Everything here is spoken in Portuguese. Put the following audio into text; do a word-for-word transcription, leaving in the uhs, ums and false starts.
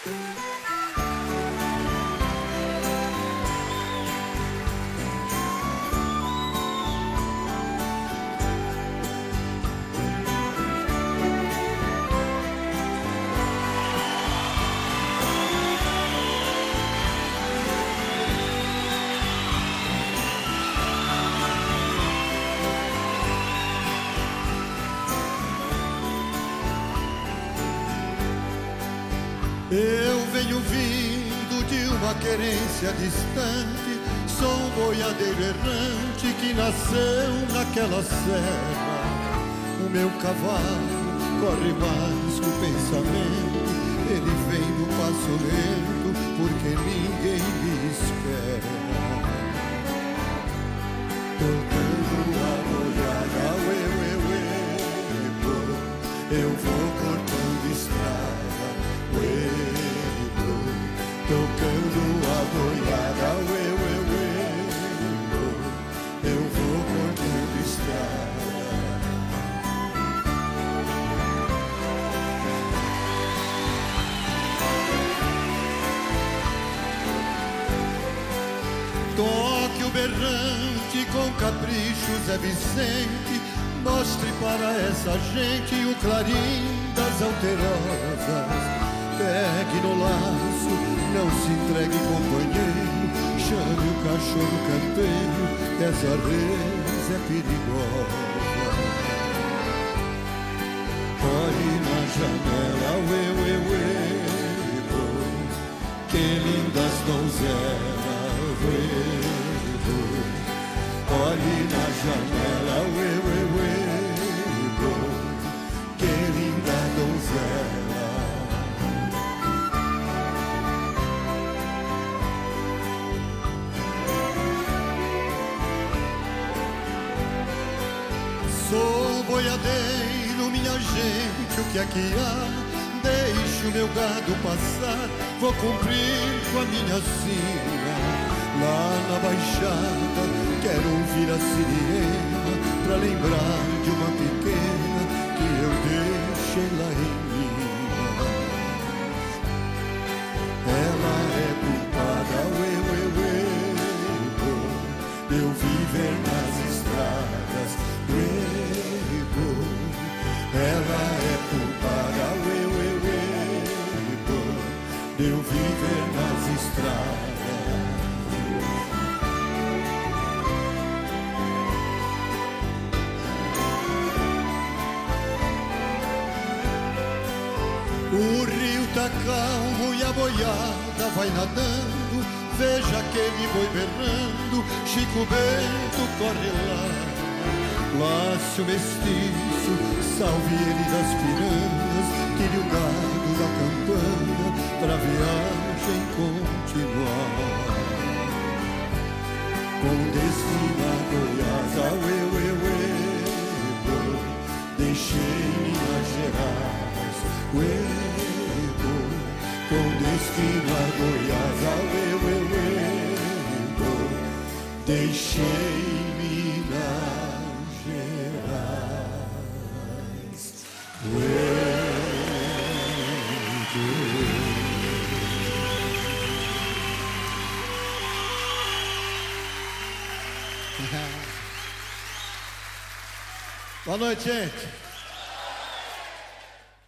Eu venho vindo de uma querência distante, sou um boiadeiro errante que nasceu naquela serra. O meu cavalo corre mais que o pensamento, ele vem no passo lento porque ninguém me espera. Tocando a boiada, uê, uê, uê, uê, eu vou cortando estrada. Tocando a boiada, uê, uê, uê, eu vou cortando estrada. Toque o berrante com capricho, Zé Vicente, mostre para essa gente o clarim das alterosas. Pegue no laço, não se entregue, companheiro, chame o cachorro campeiro, que essa res é perigosa. Olhe na janela, uê, uê, uê, uê, que lindas donzelas, uê, uê. Olhe na janela, uê, uê, uê, uê, que linda donzela. Sou boiadeiro, minha gente, o que é que há? Deixe o meu gado passar, vou cumprir com a minha sina. Lá na baixada, quero ouvir a sirene, pra lembrar de uma pequena que eu deixei lá em Minas. Ela é culpada, uê, uê, uê, uê, eu viver nas estradas, uê. Ela é culpada, uê, uê, uê, de eu viver nas estradas. O rio tá calmo e a boiada vai nadando, veja aquele boi berrando, Chico Bento corre lá. Lácio mestiço, salve ele das piranhas, tire o gado da campanha pra viagem continuar. Com destino a Goiás, uê, uê, uê, uê, deixei Minas Gerais, uê, uê, com destino a Goiás, uê, uê, uê, uê, deixei Minas Boa noite, gente.